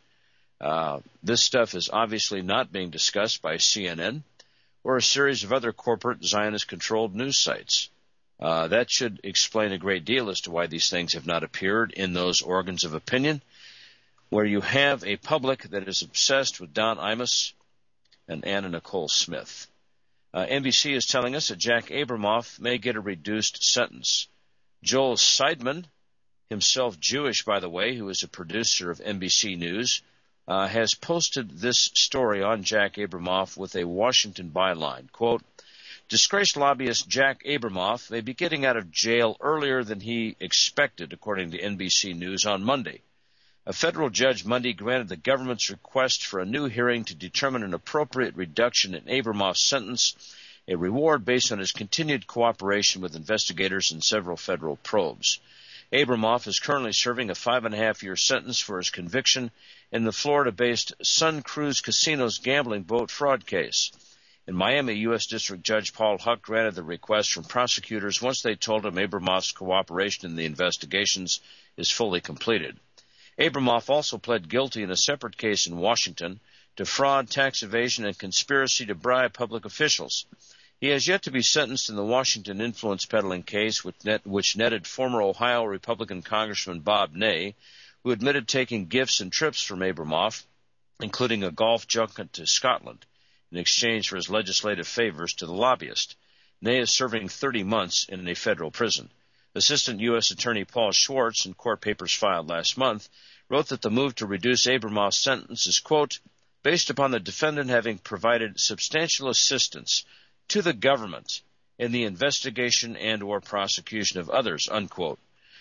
This stuff is obviously not being discussed by CNN or a series of other corporate Zionist-controlled news sites. That should explain a great deal as to why these things have not appeared in those organs of opinion, where you have a public that is obsessed with Don Imus and Anna Nicole Smith. NBC is telling us that Jack Abramoff may get a reduced sentence. Joel Seidman, himself Jewish, by the way, who is a producer of NBC News, has posted this story on Jack Abramoff with a Washington byline. Quote, disgraced lobbyist Jack Abramoff may be getting out of jail earlier than he expected, according to NBC News on Monday. A federal judge Monday granted the government's request for a new hearing to determine an appropriate reduction in Abramoff's sentence, a reward based on his continued cooperation with investigators in several federal probes. Abramoff is currently serving a 5.5-year sentence for his conviction in the Florida-based Sun Cruise Casino's gambling boat fraud case. In Miami, U.S. District Judge Paul Huck granted the request from prosecutors once they told him Abramoff's cooperation in the investigations is fully completed. Abramoff also pled guilty in a separate case in Washington to fraud, tax evasion, and conspiracy to bribe public officials. He has yet to be sentenced in the Washington influence peddling case, which netted former Ohio Republican Congressman Bob Ney, who admitted taking gifts and trips from Abramoff, including a golf junket to Scotland, in exchange for his legislative favors to the lobbyist. Ney is serving 30 months in a federal prison. Assistant U.S. Attorney Paul Schwartz, in court papers filed last month, wrote that the move to reduce Abramoff's sentence is, quote, based upon the defendant having provided substantial assistance to the government in the investigation and or prosecution of others, unquote.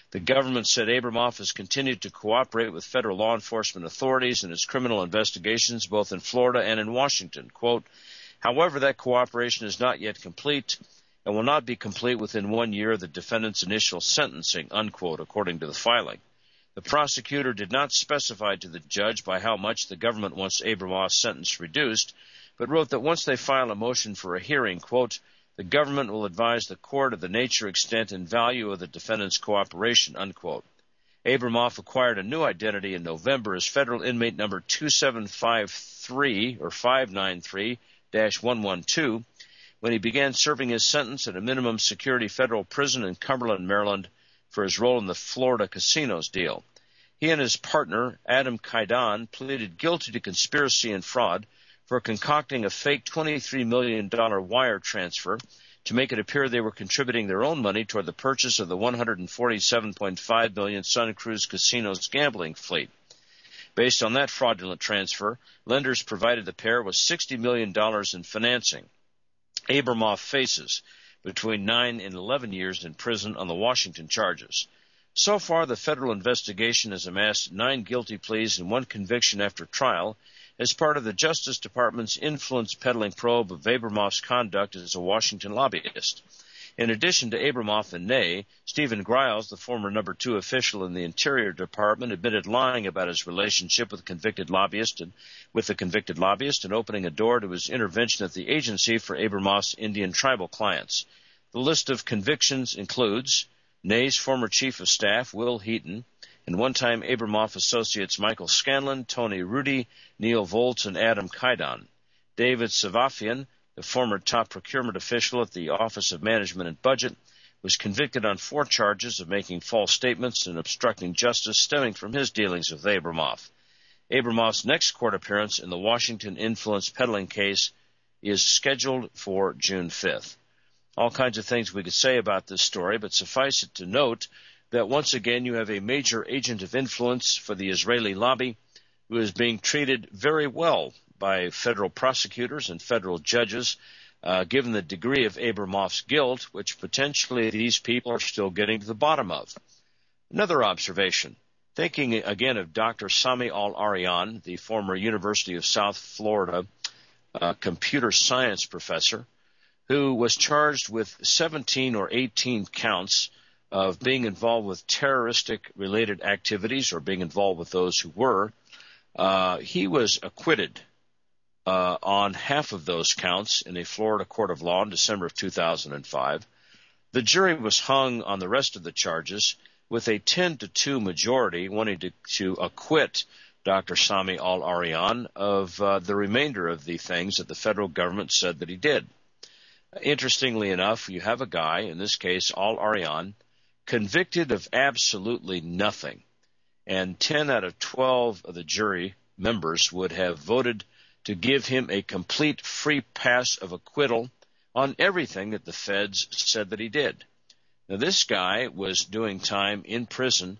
The government said Abramoff has continued to cooperate with federal law enforcement authorities in its criminal investigations both in Florida and in Washington. Quote, however, that cooperation is not yet complete and will not be complete within 1 year of the defendant's initial sentencing, unquote, according to the filing. The prosecutor did not specify to the judge by how much the government wants Abramoff's sentence reduced, but wrote that once they file a motion for a hearing, quote, the government will advise the court of the nature, extent, and value of the defendant's cooperation, unquote. Abramoff acquired a new identity in November as federal inmate number 2753 or 593-112 when he began serving his sentence at a minimum security federal prison in Cumberland, Maryland, for his role in the Florida casinos deal. He and his partner, Adam Kaidan, pleaded guilty to conspiracy and fraud for concocting a fake $23 million wire transfer to make it appear they were contributing their own money toward the purchase of the $147.5 million Sun Cruise Casinos gambling fleet. Based on that fraudulent transfer, lenders provided the pair with $60 million in financing. Abramoff faces between 9 and 11 years in prison on the Washington charges. So far, the federal investigation has amassed 9 guilty pleas and 1 conviction after trial as part of the Justice Department's influence peddling probe of Abramoff's conduct as a Washington lobbyist. In addition to Abramoff and Ney, Stephen Griles, the former No. 2 official in the Interior Department, admitted lying about his relationship with the convicted lobbyist and opening a door to his intervention at the agency for Abramoff's Indian tribal clients. The list of convictions includes Ney's former chief of staff, Will Heaton, and one-time Abramoff associates Michael Scanlon, Tony Rudy, Neil Volz, and Adam Kaidan. David Savafian, the former top procurement official at the Office of Management and Budget, was convicted on 4 charges of making false statements and obstructing justice stemming from his dealings with Abramoff. Abramoff's next court appearance in the Washington influence peddling case is scheduled for June 5th. All kinds of things we could say about this story, but suffice it to note that once again you have a major agent of influence for the Israeli lobby who is being treated very well by federal prosecutors and federal judges, given the degree of Abramoff's guilt, which potentially these people are still getting to the bottom of. Another observation, thinking again of Dr. Sami Al-Arian, the former University of South Florida computer science professor, who was charged with 17 or 18 counts of being involved with terroristic-related activities or being involved with those who were. He was acquitted on half of those counts in a Florida court of law in December of 2005. The jury was hung on the rest of the charges with a 10-2 majority wanting to acquit Dr. Sami Al-Arian of the remainder of the things that the federal government said that he did. Interestingly enough, you have a guy, in this case Al-Arian, convicted of absolutely nothing, and 10 out of 12 of the jury members would have voted to give him a complete free pass of acquittal on everything that the feds said that he did. Now, this guy was doing time in prison,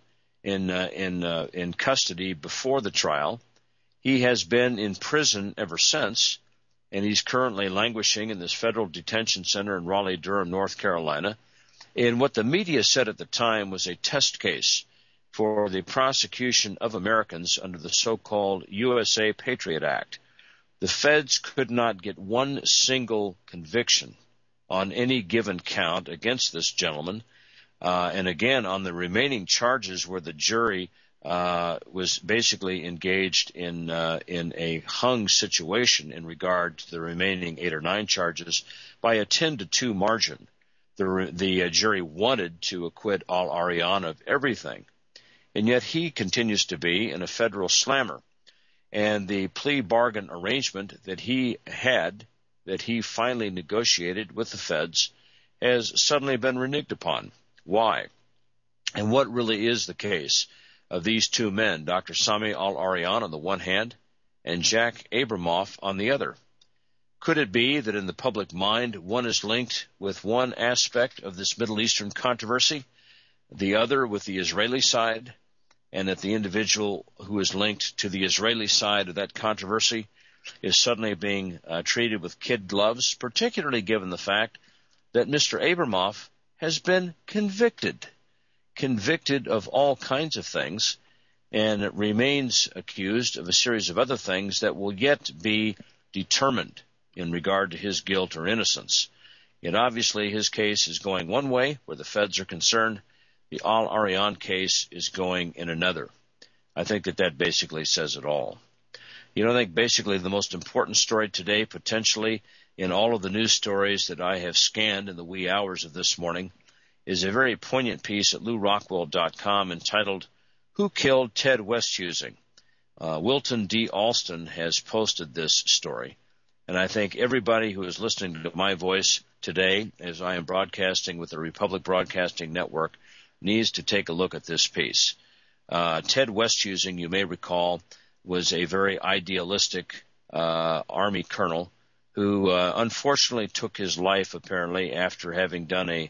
in custody before the trial. He has been in prison ever since, and he's currently languishing in this federal detention center in Raleigh-Durham, North Carolina. And what the media said at the time was a test case for the prosecution of Americans under the so-called USA Patriot Act. The feds could not get one single conviction on any given count against this gentleman. And again, on the remaining charges where the jury was basically engaged in a hung situation in regard to the remaining 8 or 9 charges by a 10-2 margin. The jury wanted to acquit Al-Arian of everything, and yet he continues to be in a federal slammer. And the plea bargain arrangement that he had, that he finally negotiated with the feds, has suddenly been reneged upon. Why? And what really is the case of these 2 men, Dr. Sami Al-Arian on the one hand and Jack Abramoff on the other? Could it be that in the public mind one is linked with one aspect of this Middle Eastern controversy, the other with the Israeli side, and that the individual who is linked to the Israeli side of that controversy is suddenly being treated with kid gloves, particularly given the fact that Mr. Abramoff has been convicted. convicted of all kinds of things and remains accused of a series of other things that will yet be determined in regard to his guilt or innocence. Yet obviously his case is going one way where the feds are concerned. The Al-Arian case is going in another. I think that basically says it all. I think basically the most important story today, potentially in all of the news stories that I have scanned in the wee hours of this morning, is a very poignant piece at LouRockwell.com entitled, "Who Killed Ted Westhuizen?" Wilton D. Alston has posted this story, and I think everybody who is listening to my voice today, as I am broadcasting with the Republic Broadcasting Network, needs to take a look at this piece. Ted Westhuizen, you may recall, was a very idealistic Army colonel who unfortunately took his life apparently after having done a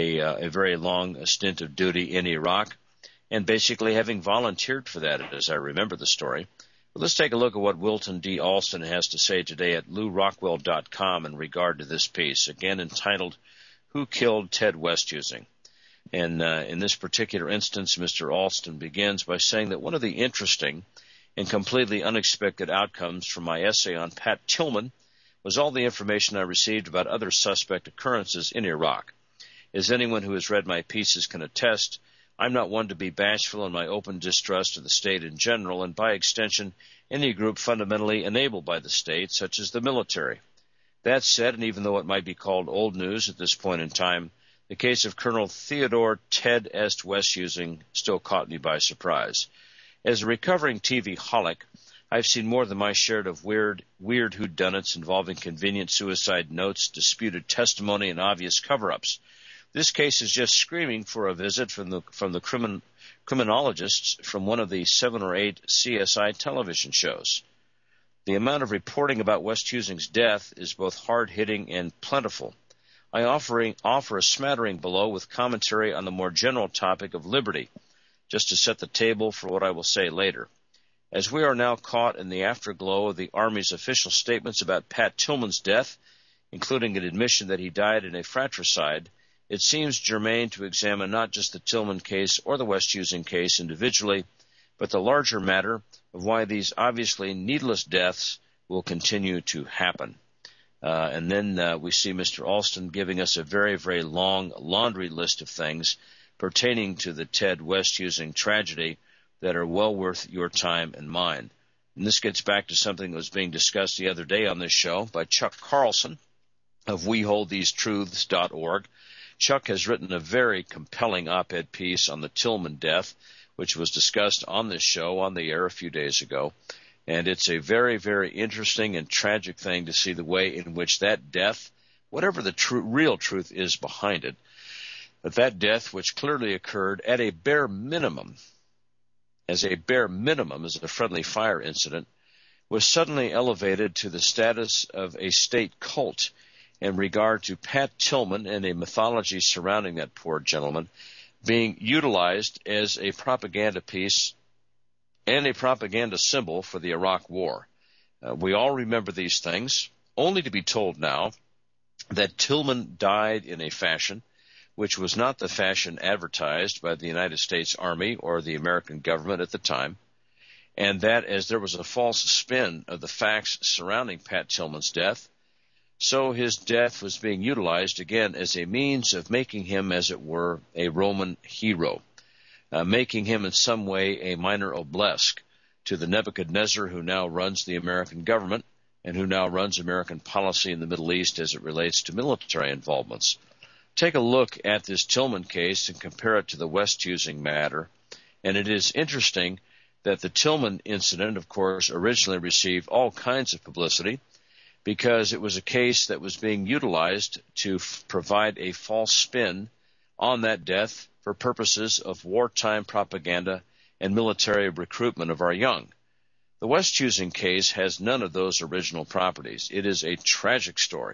very long stint of duty in Iraq and basically having volunteered for that, as I remember the story. But let's take a look at what Wilton D. Alston has to say today at LouRockwell.com in regard to this piece, again entitled, "Who Killed Ted Westhuizen?" And in this particular instance, Mr. Alston begins by saying that one of the interesting and completely unexpected outcomes from my essay on Pat Tillman was all the information I received about other suspect occurrences in Iraq. As anyone who has read my pieces can attest, I'm not one to be bashful in my open distrust of the state in general, and by extension, any group fundamentally enabled by the state, such as the military. That said, and even though it might be called old news at this point in time, the case of Colonel Theodore Ted S. Westhuizen still caught me by surprise. As a recovering TV holic, I've seen more than my share of weird whodunits involving convenient suicide notes, disputed testimony, and obvious cover-ups. This case is just screaming for a visit from the criminologists from one of the 7 or 8 CSI television shows. The amount of reporting about Westhuizen's death is both hard-hitting and plentiful. I offer a smattering below with commentary on the more general topic of liberty, just to set the table for what I will say later. As we are now caught in the afterglow of the Army's official statements about Pat Tillman's death, including an admission that he died in a fratricide, it seems germane to examine not just the Tillman case or the Westhuizen case individually, but the larger matter of why these obviously needless deaths will continue to happen. And then we see Mr. Alston giving us a very, very long laundry list of things pertaining to the Ted Westhuizen tragedy that are well worth your time and mine. And this gets back to something that was being discussed the other day on this show by Chuck Carlson of WeHoldTheseTruths.org. Chuck has written a very compelling op-ed piece on the Tillman death, which was discussed on this show on the air a few days ago. And it's a very, very interesting and tragic thing to see the way in which that death, whatever the real truth is behind it, but that death, which clearly occurred at a bare minimum, as a friendly fire incident, was suddenly elevated to the status of a state cult in regard to Pat Tillman and a mythology surrounding that poor gentleman being utilized as a propaganda piece and a propaganda symbol for the Iraq War. We all remember these things, only to be told now that Tillman died in a fashion which was not the fashion advertised by the United States Army or the American government at the time, and that as there was a false spin of the facts surrounding Pat Tillman's death, so his death was being utilized again as a means of making him, as it were, a Roman hero, making him in some way a minor obelisk to the Nebuchadnezzar who now runs the American government and who now runs American policy in the Middle East as it relates to military involvements. Take a look at this Tillman case and compare it to the Westhuizen matter, and it is interesting that the Tillman incident, of course, originally received all kinds of publicity, because it was a case that was being utilized to provide a false spin on that death for purposes of wartime propaganda and military recruitment of our young. The Westhuizen case has none of those original properties. It is a tragic story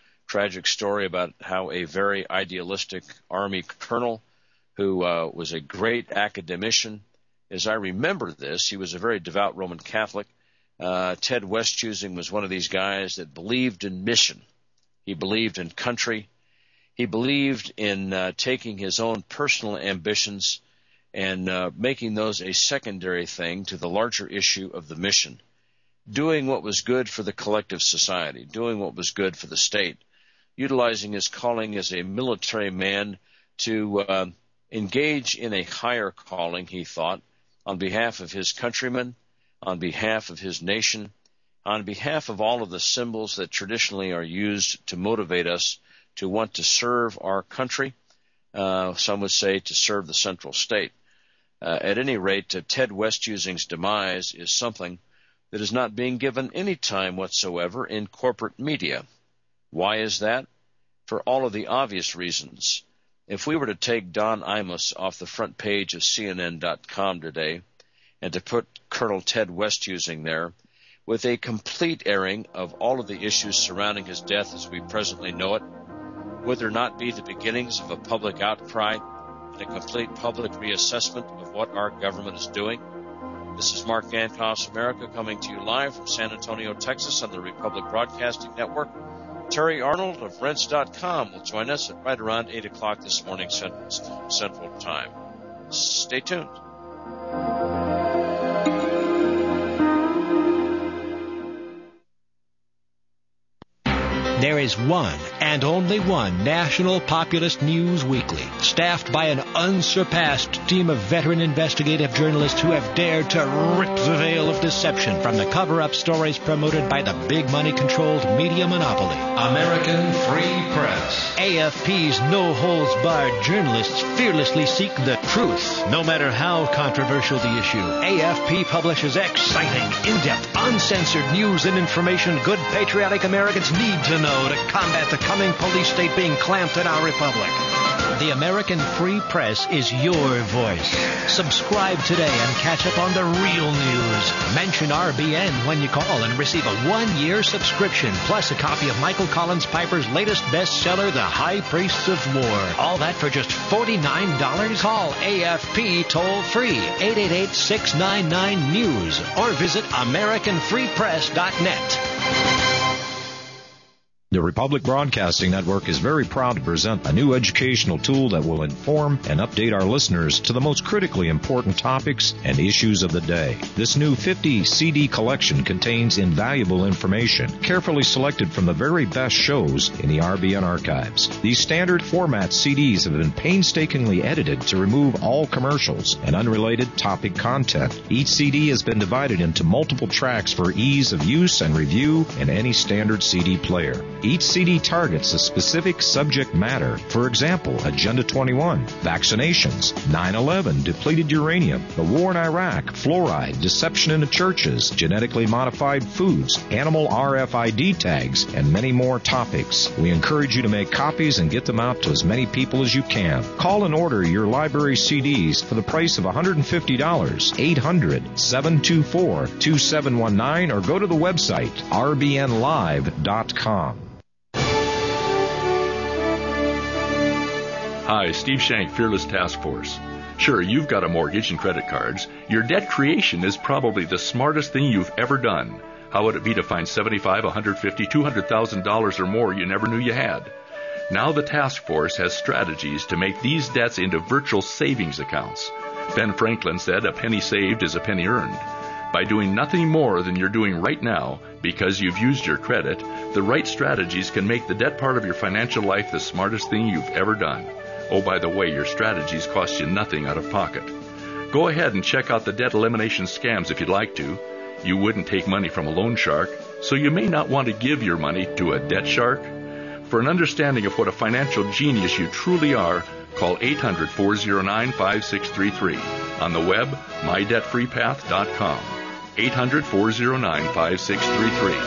about how a very idealistic Army colonel who was a great academician. As I remember this, he was a very devout Roman Catholic. Ted Westhuizen was one of these guys that believed in mission. He believed in country. He believed in taking his own personal ambitions and making those a secondary thing to the larger issue of the mission, doing what was good for the collective society, doing what was good for the state, utilizing his calling as a military man to engage in a higher calling, he thought, on behalf of his countrymen, on behalf of his nation, on behalf of all of the symbols that traditionally are used to motivate us to want to serve our country, some would say to serve the central state. At any rate, Ted Westhuesing's demise is something that is not being given any time whatsoever in corporate media. Why is that? For all of the obvious reasons. If we were to take Don Imus off the front page of CNN.com today and to put Colonel Ted Westhusing there, with a complete airing of all of the issues surrounding his death as we presently know it, would there not be the beginnings of a public outcry and a complete public reassessment of what our government is doing? This is Mark Ankoff's America, coming to you live from San Antonio, Texas on the Republic Broadcasting Network. Terry Arnold of Rents.com will join us at right around 8 o'clock this morning Central Time. Stay tuned. There is one and only one national populist news weekly, staffed by an unsurpassed team of veteran investigative journalists who have dared to rip the veil of deception from the cover-up stories promoted by the big money-controlled media monopoly. American Free Press. AFP's no-holds-barred journalists fearlessly seek the truth, no matter how controversial the issue. AFP publishes exciting, in-depth, uncensored news and information good patriotic Americans need to know to combat the coming police state being clamped in our republic. The American Free Press is your voice. Subscribe today and catch up on the real news. Mention RBN when you call and receive a 1-year subscription, plus a copy of Michael Collins Piper's latest bestseller, The High Priests of War. All that for just $49? Call AFP toll-free, 888-699-NEWS, or visit AmericanFreePress.net. The Republic Broadcasting Network is very proud to present a new educational tool that will inform and update our listeners to the most critically important topics and issues of the day. This new 50 CD collection contains invaluable information, carefully selected from the very best shows in the RBN archives. These standard format CDs have been painstakingly edited to remove all commercials and unrelated topic content. Each CD has been divided into multiple tracks for ease of use and review in any standard CD player. Each CD targets a specific subject matter. For example, Agenda 21, vaccinations, 9/11, depleted uranium, the war in Iraq, fluoride, deception in the churches, genetically modified foods, animal RFID tags, and many more topics. We encourage you to make copies and get them out to as many people as you can. Call and order your library CDs for the price of $150, 800-724-2719, or go to the website rbnlive.com. Hi, Steve Shank, Fearless Task Force. Sure, you've got a mortgage and credit cards. Your debt creation is probably the smartest thing you've ever done. How would it be to find $75,000, $150,000, $200,000 or more you never knew you had? Now the task force has strategies to make these debts into virtual savings accounts. Ben Franklin said, "A penny saved is a penny earned." By doing nothing more than you're doing right now, because you've used your credit, the right strategies can make the debt part of your financial life the smartest thing you've ever done. Oh, by the way, your strategies cost you nothing out of pocket. Go ahead and check out the debt elimination scams if you'd like to. You wouldn't take money from a loan shark, so you may not want to give your money to a debt shark. For an understanding of what a financial genius you truly are, call 800-409-5633. On the web, mydebtfreepath.com. 800-409-5633.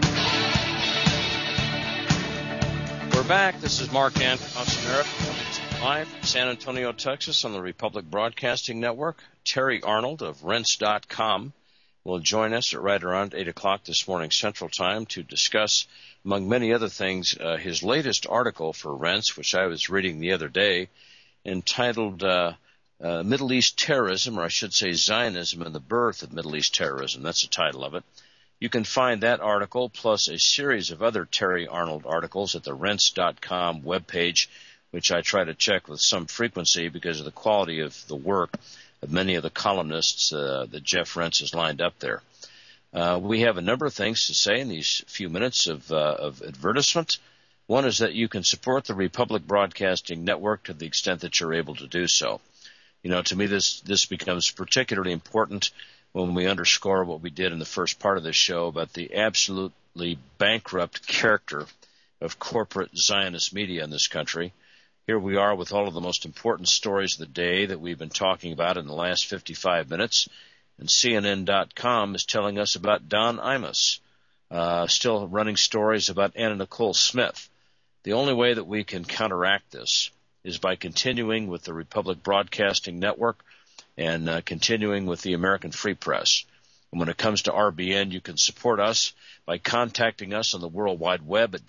Back. This is Mark Ankoff's America, coming to you Live from San Antonio, Texas on the Republic Broadcasting Network, Terry Arnold of Rense.com will join us at right around 8 o'clock this morning Central Time to discuss, among many other things, his latest article for Rense, which I was reading the other day, entitled Middle East Terrorism, or I should say Zionism and the Birth of Middle East Terrorism. That's the title of it. You can find that article plus a series of other Terry Arnold articles at the Rense.com webpage, which I try to check with some frequency because of the quality of the work of many of the columnists that Jeff Rense has lined up there. We have a number of things to say in these few minutes of advertisement. One is that you can support the Republic Broadcasting Network to the extent that you're able to do so. You know, to me, this becomes particularly important when we underscore what we did in the first part of this show about the absolutely bankrupt character of corporate Zionist media in this country. Here we are with all of the most important stories of the day that we've been talking about in the last 55 minutes. And CNN.com is telling us about Don Imus, still running stories about Anna Nicole Smith. The only way that we can counteract this is by continuing with the Republic Broadcasting Network and continuing with the American Free Press. And when it comes to RBN, you can support us by contacting us on the World Wide Web at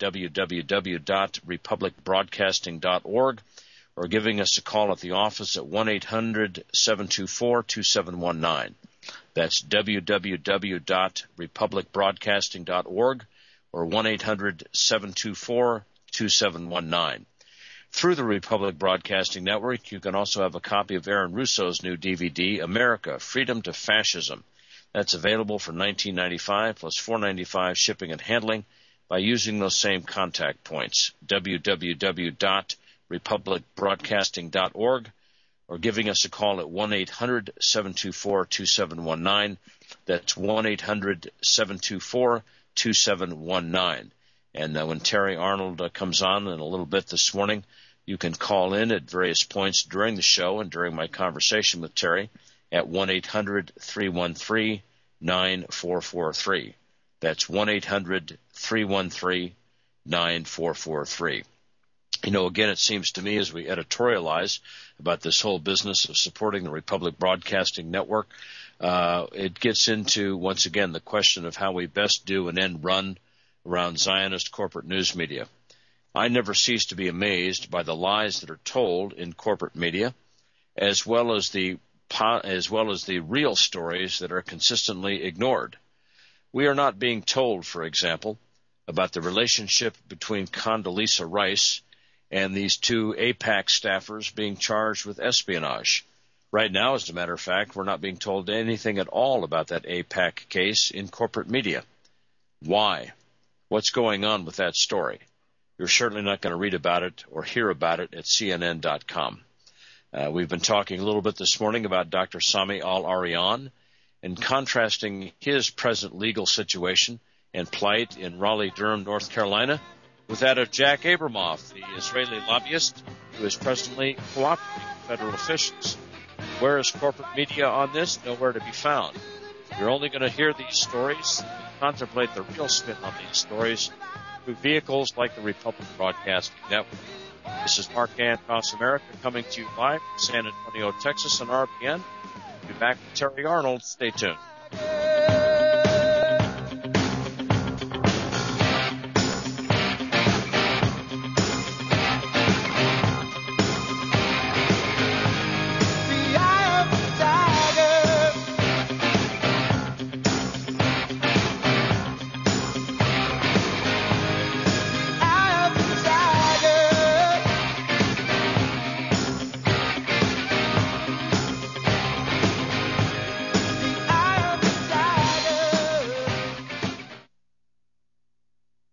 www.republicbroadcasting.org or giving us a call at the office at 1-800-724-2719. That's www.republicbroadcasting.org or 1-800-724-2719. Through the Republic Broadcasting Network, you can also have a copy of Aaron Russo's new DVD, America, Freedom to Fascism. That's available for $19.95 plus $4.95 shipping and handling by using those same contact points, www.republicbroadcasting.org, or giving us a call at 1-800-724-2719. That's 1-800-724-2719. And when Terry Arnold comes on in a little bit this morning, you can call in at various points during the show and during my conversation with Terry at 1-800-313-9443. That's 1-800-313-9443. You know, again, it seems to me as we editorialize about this whole business of supporting the Republic Broadcasting Network, it gets into, once again, the question of how we best do an end run around Zionist corporate news media. I never cease to be amazed by the lies that are told in corporate media, as well as the real stories that are consistently ignored. We are not being told, for example, about the relationship between Condoleezza Rice and these two AIPAC staffers being charged with espionage. Right now, as a matter of fact, we're not being told anything at all about that AIPAC case in corporate media. Why? What's going on with that story? You're certainly not going to read about it or hear about it at CNN.com. We've been talking a little bit this morning about Dr. Sami Al-Arian and contrasting his present legal situation and plight in Raleigh-Durham, North Carolina, with that of Jack Abramoff, the Israeli lobbyist who is presently cooperating with federal officials. Where is corporate media on this? Nowhere to be found. You're only going to hear these stories and contemplate the real spin on these stories through vehicles like the Republic Broadcasting Network. This is Mark Across America coming to you live from San Antonio, Texas on RBN. We'll be back with Terry Arnold. Stay tuned.